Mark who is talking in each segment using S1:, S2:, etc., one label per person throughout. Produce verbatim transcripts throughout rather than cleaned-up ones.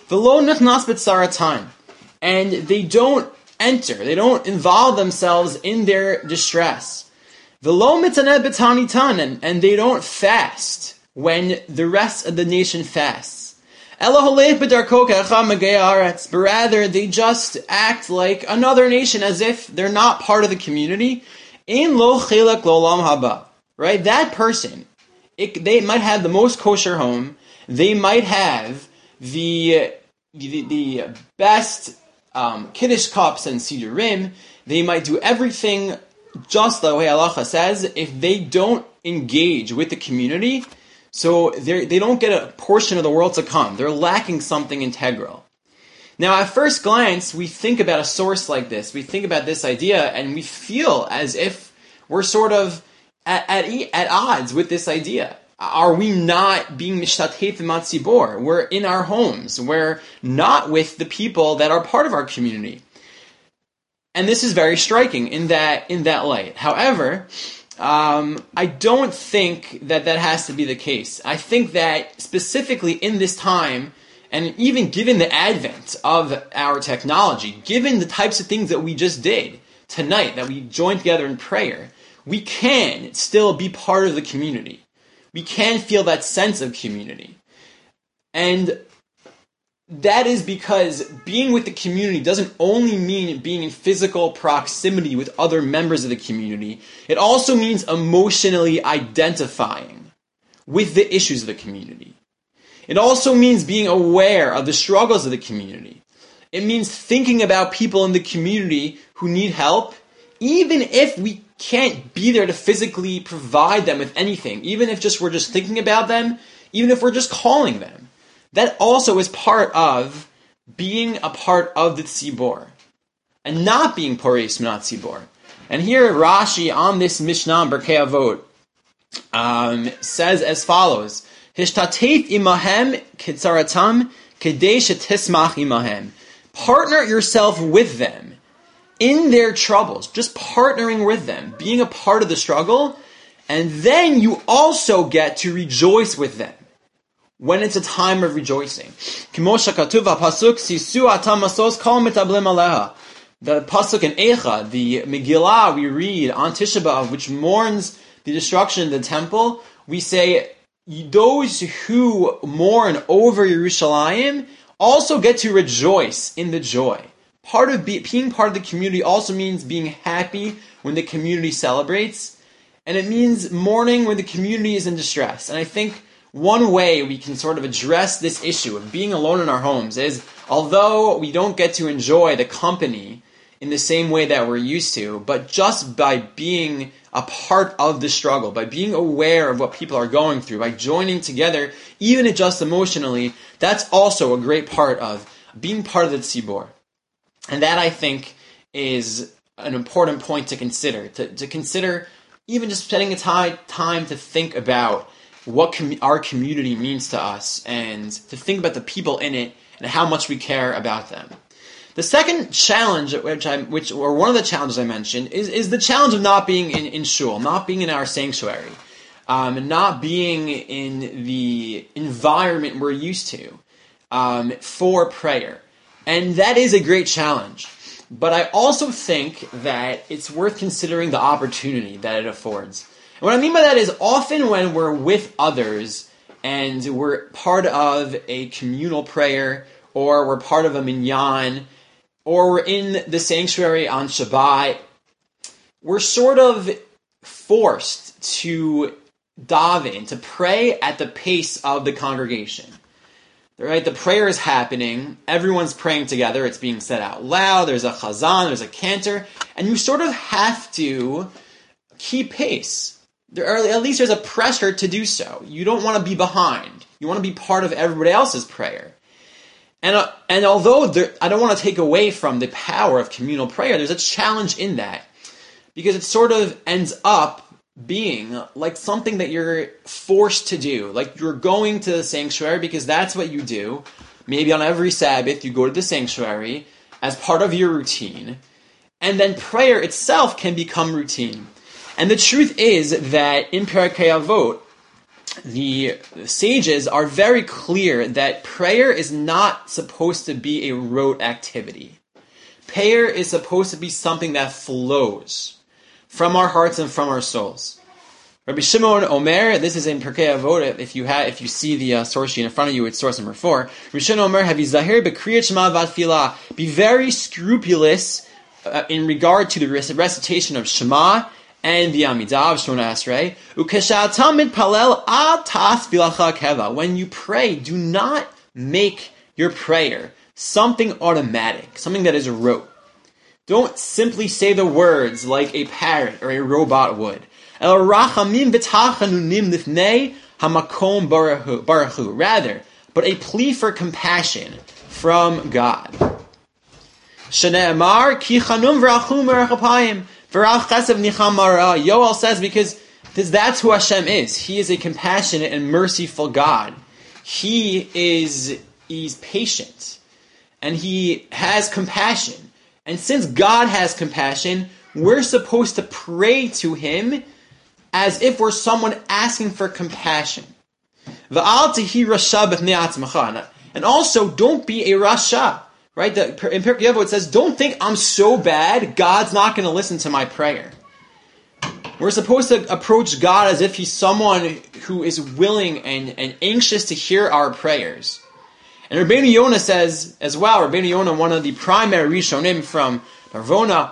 S1: V'lo nichnas b'tzaratan, and they don't enter, they don't involve themselves in their distress. V'lo mitaneh b'tanitan, and, and they don't fast when the rest of the nation fasts. Ela holech b'darko k'echa magei haaretz, but rather they just act like another nation, as if they're not part of the community. Ein lo chelek lo'olam haba, right? That person, it, they might have the most kosher home, they might have the the, the best um, kiddush cups and sidurim, they might do everything just the way halacha says. If they don't engage with the community, so they they don't get a portion of the world to come. They're lacking something integral. Now, at first glance, we think about a source like this. We think about this idea, and we feel as if we're sort of at at, at odds with this idea. Are we not being mishtatef matzibor? We're in our homes. We're not with the people that are part of our community. And this is very striking in that in that light. However, um, I don't think that that has to be the case. I think that specifically in this time, and even given the advent of our technology, given the types of things that we just did tonight, that we joined together in prayer, we can still be part of the community. We can feel that sense of community. And that is because being with the community doesn't only mean being in physical proximity with other members of the community. It also means emotionally identifying with the issues of the community. It also means being aware of the struggles of the community. It means thinking about people in the community who need help, even if we can't be there to physically provide them with anything, even if just we're just thinking about them, even if we're just calling them. That also is part of being a part of the tzibor, and not being poreis minat tzibor. And here Rashi on this Mishnah Berkei Avot um, says as follows: Hishtatef imahem kitzaratam kedei shetismach imahem. Partner yourself with them in their troubles, just partnering with them, being a part of the struggle, and then you also get to rejoice with them when it's a time of rejoicing. The pasuk in Eicha, the Megillah we read on Tisha B'Av, which mourns the destruction of the temple, we say those who mourn over Yerushalayim also get to rejoice in the joy. Part of be, being part of the community also means being happy when the community celebrates, and it means mourning when the community is in distress. And I think one way we can sort of address this issue of being alone in our homes is, although we don't get to enjoy the company in the same way that we're used to, but just by being a part of the struggle, by being aware of what people are going through, by joining together, even if just emotionally, that's also a great part of being part of the tzibor. And that, I think, is an important point to consider, to, to consider even just spending a time, time to think about what com- our community means to us, and to think about the people in it and how much we care about them. The second challenge, which I, which or one of the challenges I mentioned, is, is the challenge of not being in, in shul, not being in our sanctuary, um, not being in the environment we're used to um, for prayer. And that is a great challenge. But I also think that it's worth considering the opportunity that it affords. And what I mean by that is, often when we're with others and we're part of a communal prayer, or we're part of a minyan, or we're in the sanctuary on Shabbat, we're sort of forced to daven, to pray at the pace of the congregation. Right, the prayer is happening, everyone's praying together, it's being said out loud, there's a chazan, there's a cantor, and you sort of have to keep pace. There are, at least there's a pressure to do so. You don't want to be behind. You want to be part of everybody else's prayer. And uh, and although there, I don't want to take away from the power of communal prayer, there's a challenge in that, because it sort of ends up being like something that you're forced to do. Like you're going to the sanctuary because that's what you do. Maybe on every Sabbath you go to the sanctuary as part of your routine. And then prayer itself can become routine. And the truth is that in Perkei Avot, the sages are very clear that prayer is not supposed to be a rote activity. Prayer is supposed to be something that flows from our hearts and from our souls. Rabbi Shimon Omer, this is in Pirkei Avot. If you have, if you see the uh, source sheet in front of you, it's source number four. Rabbi Shimon Omer, Havi Zahir b'kriyat Shema v'atfilah. Be very scrupulous uh, in regard to the recitation of Shema and the Amidah of Shmona Esrei. Ukeshatam mitpalel al tas bilacha keva. When you pray, do not make your prayer something automatic, something that is rote. Don't simply say the words like a parrot or a robot would. El rachamim v'tachanunim lifnei hamakom baruchu. Rather, but a plea for compassion from God. Shne'emar ki chanum v'rachum v'rachapayim v'rach chesav nicham mara. Yoel says because that's who Hashem is. He is a compassionate and merciful God. He is he's patient and he has compassion. And since God has compassion, we're supposed to pray to him as if we're someone asking for compassion. And also, don't be a rasha. Right? The, in Pirkei Avot it says, don't think I'm so bad, God's not going to listen to my prayer. We're supposed to approach God as if he's someone who is willing and, and anxious to hear our prayers. And Rabbeinu Yonah says as well, Rabbeinu Yonah, one of the primary Rishonim from Narvona,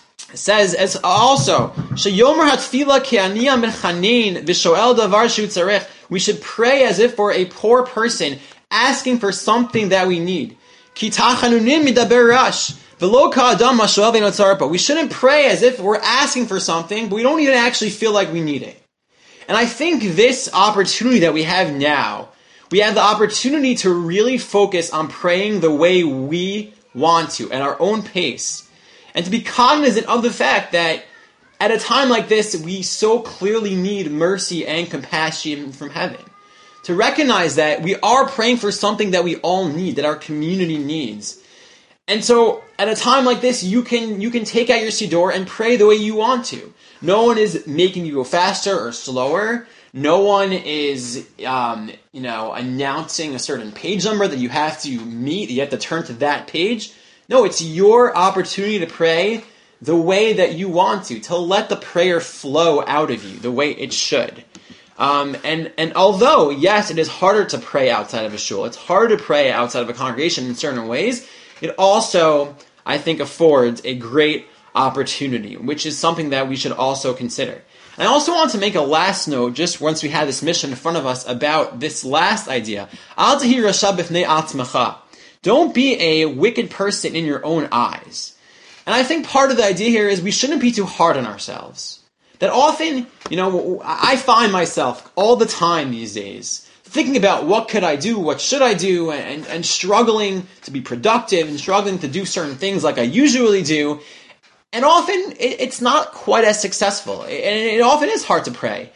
S1: says as also, Sheyomer hatfila ke'aniyah menchanin v'shoel davar shu tzarech. We should pray as if we're a poor person asking for something that we need. Ki tachanunim midaber rash v'lo ka'adam mashoel v'no tzarpa. We shouldn't pray as if we're asking for something, but we don't even actually feel like we need it. And I think this opportunity that we have now, we have the opportunity to really focus on praying the way we want to, at our own pace. And to be cognizant of the fact that at a time like this, we so clearly need mercy and compassion from heaven. To recognize that we are praying for something that we all need, that our community needs. And so, at a time like this, you can you can take out your siddur and pray the way you want to. No one is making you go faster or slower. No one is, um, you know, announcing a certain page number that you have to meet. You have to turn to that page. No, it's your opportunity to pray the way that you want to, to let the prayer flow out of you the way it should. Um, and, and although, yes, it is harder to pray outside of a shul, it's harder to pray outside of a congregation in certain ways, it also, I think, affords a great opportunity, which is something that we should also consider. And I also want to make a last note, just once we have this mission in front of us, about this last idea. Al tahi rasha b'fnei atzmacha. Don't be a wicked person in your own eyes. And I think part of the idea here is we shouldn't be too hard on ourselves. That often, you know, I find myself all the time these days thinking about what could I do, what should I do, and, and struggling to be productive and struggling to do certain things like I usually do. And often it, it's not quite as successful. And it, it often is hard to pray.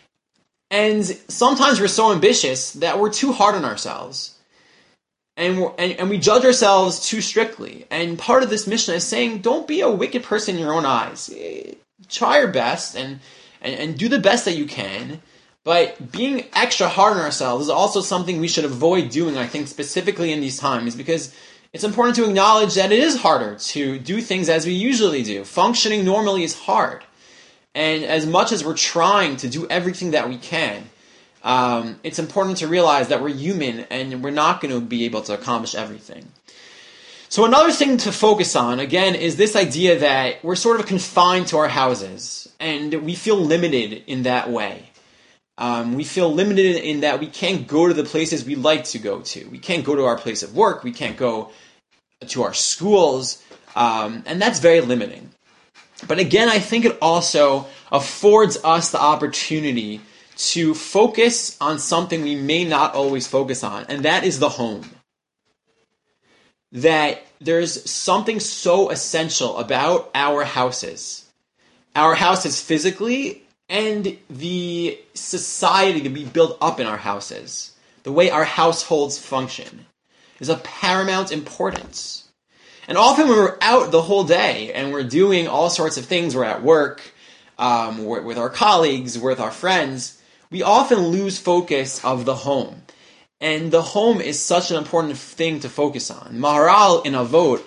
S1: And sometimes we're so ambitious that we're too hard on ourselves. And, we're, and and we judge ourselves too strictly. And part of this mission is saying, don't be a wicked person in your own eyes. Try your best and, and, and do the best that you can. But being extra hard on ourselves is also something we should avoid doing, I think, specifically in these times, because it's important to acknowledge that it is harder to do things as we usually do. Functioning normally is hard. And as much as we're trying to do everything that we can, Um, it's important to realize that we're human and we're not going to be able to accomplish everything. So another thing to focus on, again, is this idea that we're sort of confined to our houses and we feel limited in that way. Um, we feel limited in that we can't go to the places we like to go to. We can't go to our place of work. We can't go to our schools. Um, and that's very limiting. But again, I think it also affords us the opportunity to focus on something we may not always focus on, and that is the home. That there's something so essential about our houses. Our houses physically, and the society that we build up in our houses. The way our households function is of paramount importance. And often when we're out the whole day, and we're doing all sorts of things, we're at work, um, we're with our colleagues, we're with our friends, we often lose focus of the home. And the home is such an important thing to focus on. Maharal in Avot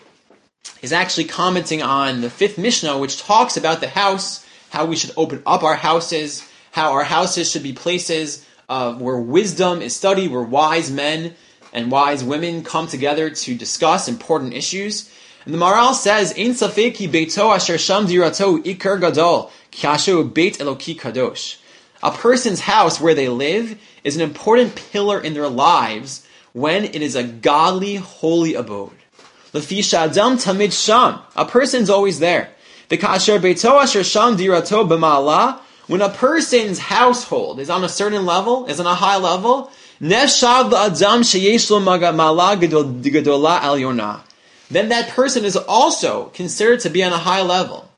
S1: is actually commenting on the fifth Mishnah, which talks about the house, how we should open up our houses, how our houses should be places uh, where wisdom is studied, where wise men and wise women come together to discuss important issues. And the Maharal says, "Ein safek ki beito asher sham dirato ikar gadol ki asher beit Eloki kadosh." A person's house where they live is an important pillar in their lives when it is a godly, holy abode. Lefi sha'adam tamid sham. A person's always there. V'kasher beito asher sham dirato b'ma'ala. When a person's household is on a certain level, is on a high level, neshav la'adam sheyesh lo ma'ala gedola alyona. Then that person is also considered to be on a high level.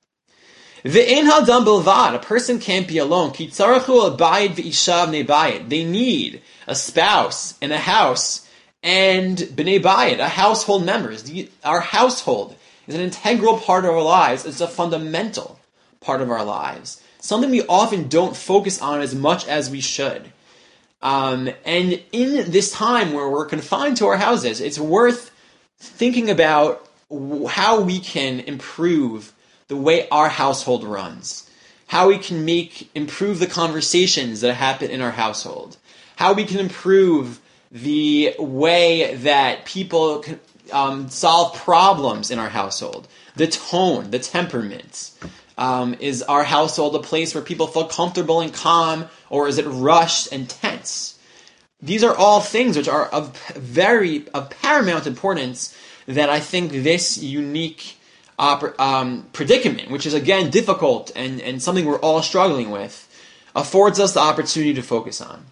S1: Ve'en hadam bilvad, a person can't be alone. Ki tzarachu al bayit ve'ishav bnei bayit. They need a spouse and a house and bnei bayit, a household members. Our household is an integral part of our lives. It's a fundamental part of our lives. Something we often don't focus on as much as we should. Um, and in this time where we're confined to our houses, it's worth thinking about how we can improve the way our household runs, how we can make improve the conversations that happen in our household, how we can improve the way that people can, um, solve problems in our household, the tone, the temperament. Um, is our household a place where people feel comfortable and calm, or is it rushed and tense? These are all things which are of very of paramount importance that I think this unique uh, um, predicament, which is again difficult and, and something we're all struggling with, affords us the opportunity to focus on.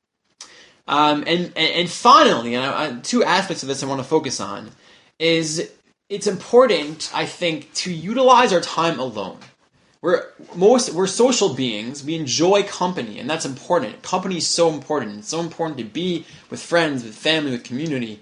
S1: Um, and, and and finally, and I, I, two aspects of this I want to focus on is it's important, I think, to utilize our time alone. We're most we're social beings. We enjoy company, and that's important. Company is so important. It's so important to be with friends, with family, with community.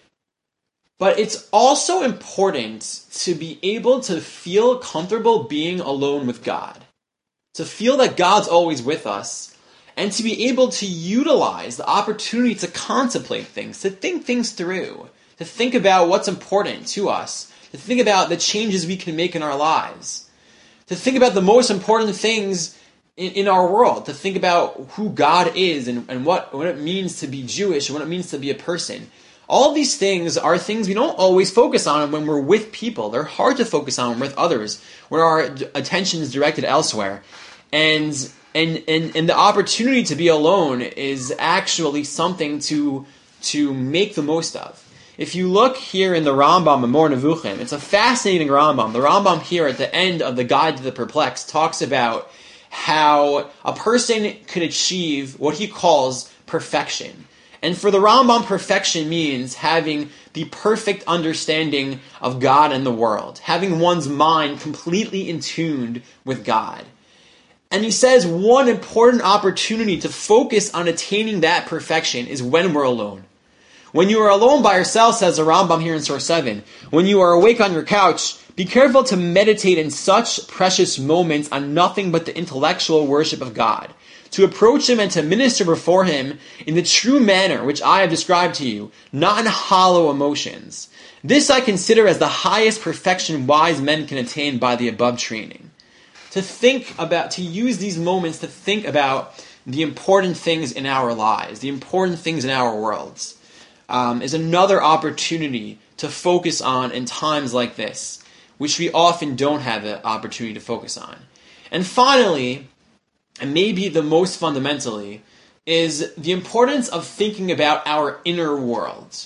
S1: But it's also important to be able to feel comfortable being alone with God, to feel that God's always with us, and to be able to utilize the opportunity to contemplate things, to think things through, to think about what's important to us, to think about the changes we can make in our lives, to think about the most important things in, in our world, to think about who God is and, and what, what it means to be Jewish and what it means to be a person. All these things are things we don't always focus on when we're with people. They're hard to focus on with others, when our attention is directed elsewhere. And and and, and the opportunity to be alone is actually something to, to make the most of. If you look here in the Rambam, Mor Nevuchim, it's a fascinating Rambam. The Rambam here at the end of the Guide to the Perplexed talks about how a person could achieve what he calls perfection. And for the Rambam, perfection means having the perfect understanding of God and the world, having one's mind completely in tune with God. And he says one important opportunity to focus on attaining that perfection is when we're alone. When you are alone by yourself, says the Rambam here in Source seven, when you are awake on your couch, be careful to meditate in such precious moments on nothing but the intellectual worship of God, to approach Him and to minister before Him in the true manner which I have described to you, not in hollow emotions. This I consider as the highest perfection wise men can attain by the above training. To think about, to use these moments to think about the important things in our lives, the important things in our worlds. Um, is another opportunity to focus on in times like this, which we often don't have the opportunity to focus on. And finally, and maybe the most fundamentally, is the importance of thinking about our inner world.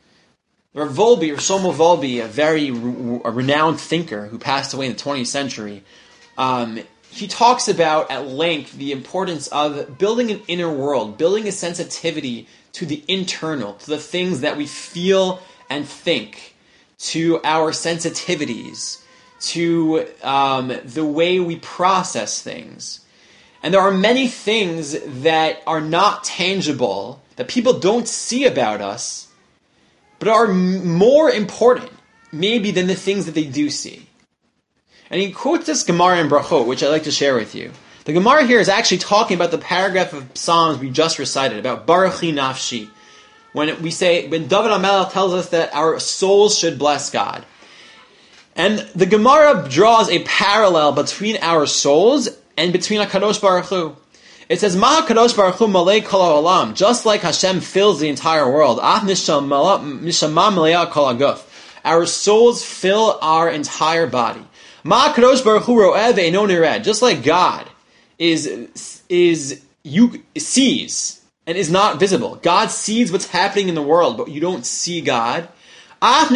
S1: Rav Volbe, or Shlomo Volbe, a very re- a renowned thinker who passed away in the twentieth century, um, he talks about at length the importance of building an inner world, building a sensitivity to the internal, to the things that we feel and think, to our sensitivities, to um, the way we process things. And there are many things that are not tangible, that people don't see about us, but are m- more important, maybe, than the things that they do see. And he quotes this Gemara in Brachot, which I'd like to share with you. The Gemara here is actually talking about the paragraph of Psalms we just recited, about Baruchi Nafshi. When we say, when David HaMelech tells us that our souls should bless God. And the Gemara draws a parallel between our souls and between HaKadosh Baruch Hu. It says, Ma HaKadosh Baruch Hu malei kol ha'olam. Just like Hashem fills the entire world. Ach nishama meleah kol haguf. Our souls fill our entire body. Ma HaKadosh Baruch Hu ro'eh ve'eino nireh. Just like God is, is, you, sees and is not visible. God sees what's happening in the world, but you don't see God. The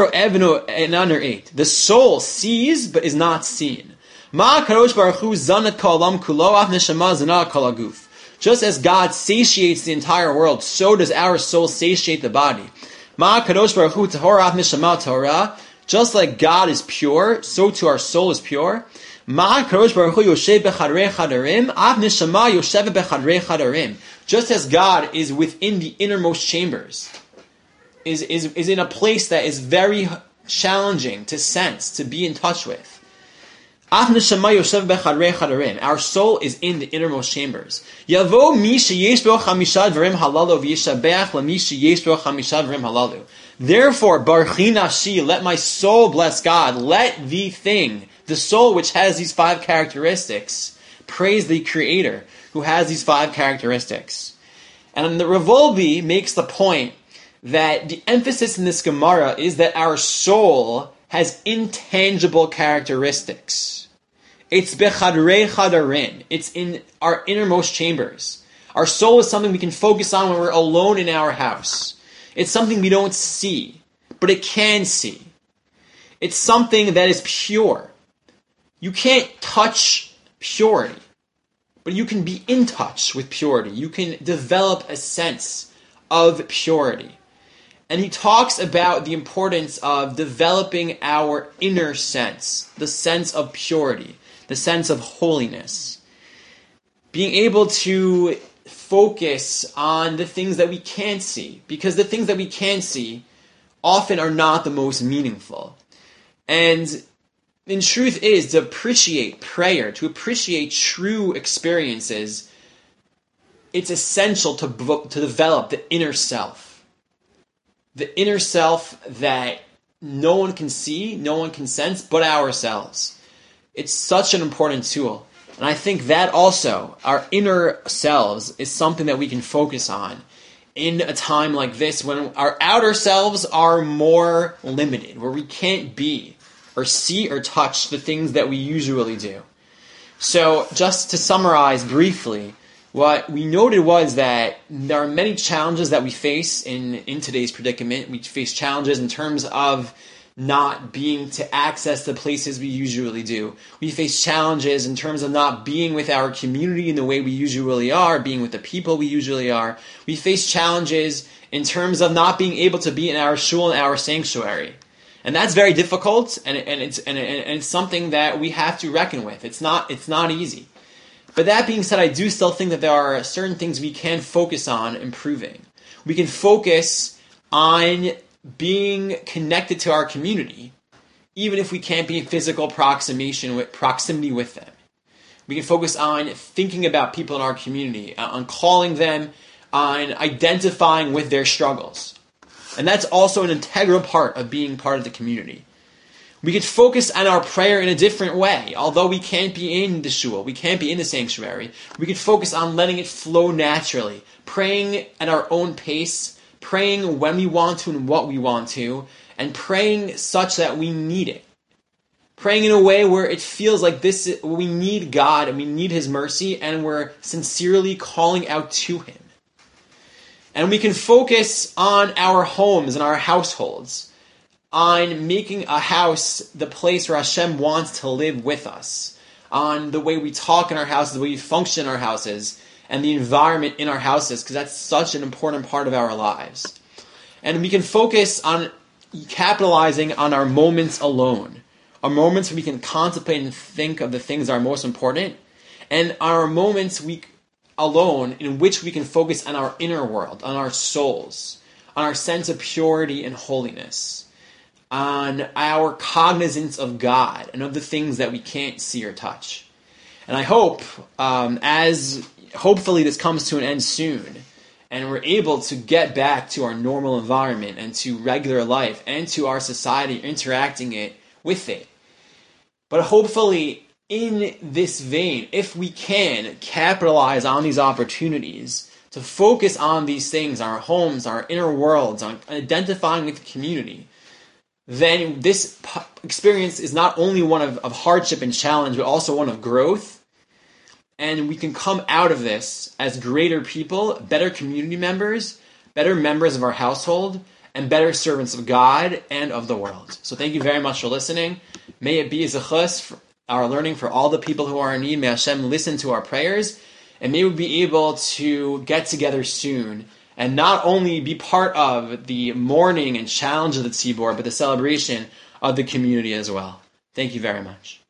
S1: soul sees, but is not seen. Just as God satiates the entire world, so does our soul satiate the body. Just like God is pure, so too our soul is pure. Just as God is within the innermost chambers, is, is, is in a place that is very challenging to sense, to be in touch with. Our soul is in the innermost chambers. Therefore, Baruchi Nafshi, let my soul bless God. Let the thing, the soul which has these five characteristics, praise the Creator who has these five characteristics. And the Rav Wolbe makes the point that the emphasis in this Gemara is that our soul has intangible characteristics. It's bechadrei chadarin. It's in our innermost chambers. Our soul is something we can focus on when we're alone in our house. It's something we don't see, but it can see. It's something that is pure. You can't touch purity, but you can be in touch with purity. You can develop a sense of purity. And he talks about the importance of developing our inner sense, the sense of purity, the sense of holiness. Being able to focus on the things that we can't see, because the things that we can see often are not the most meaningful. And in truth is to appreciate prayer, to appreciate true experiences, it's essential to, to develop the inner self. The inner self that no one can see, no one can sense, but ourselves. It's such an important tool. And I think that also, our inner selves, is something that we can focus on in a time like this when our outer selves are more limited, where we can't be or see or touch the things that we usually do. So just to summarize briefly, what we noted was that there are many challenges that we face in, in today's predicament. We face challenges in terms of not being to access the places we usually do. We face challenges in terms of not being with our community in the way we usually are, being with the people we usually are. We face challenges in terms of not being able to be in our shul and our sanctuary. And that's very difficult, and, and, it's, and, and it's something that we have to reckon with. It's not, it's not easy. But that being said, I do still think that there are certain things we can focus on improving. We can focus on being connected to our community, even if we can't be in physical proximation with, proximity with them. We can focus on thinking about people in our community, on calling them, on identifying with their struggles. And that's also an integral part of being part of the community. We could focus on our prayer in a different way. Although we can't be in the shul, we can't be in the sanctuary, we could focus on letting it flow naturally, praying at our own pace, praying when we want to and what we want to, and praying such that we need it. Praying in a way where it feels like this, we need God and we need His mercy, and we're sincerely calling out to Him. And we can focus on our homes and our households, on making a house the place where Hashem wants to live with us, on the way we talk in our houses, the way we function in our houses, and the environment in our houses, because that's such an important part of our lives. And we can focus on capitalizing on our moments alone, our moments where we can contemplate and think of the things that are most important, and our moments we alone in which we can focus on our inner world, on our souls, on our sense of purity and holiness, on our cognizance of God and of the things that we can't see or touch. And I hope, um, as hopefully this comes to an end soon, and we're able to get back to our normal environment and to regular life and to our society interacting it with it. But hopefully, in this vein, if we can capitalize on these opportunities to focus on these things, our homes, our inner worlds, on identifying with the community, then this experience is not only one of, of hardship and challenge, but also one of growth. And we can come out of this as greater people, better community members, better members of our household, and better servants of God and of the world. So thank you very much for listening. May it be a zechus for our learning for all the people who are in need. May Hashem listen to our prayers, and may we be able to get together soon and not only be part of the mourning and challenge of the tzibor, but the celebration of the community as well. Thank you very much.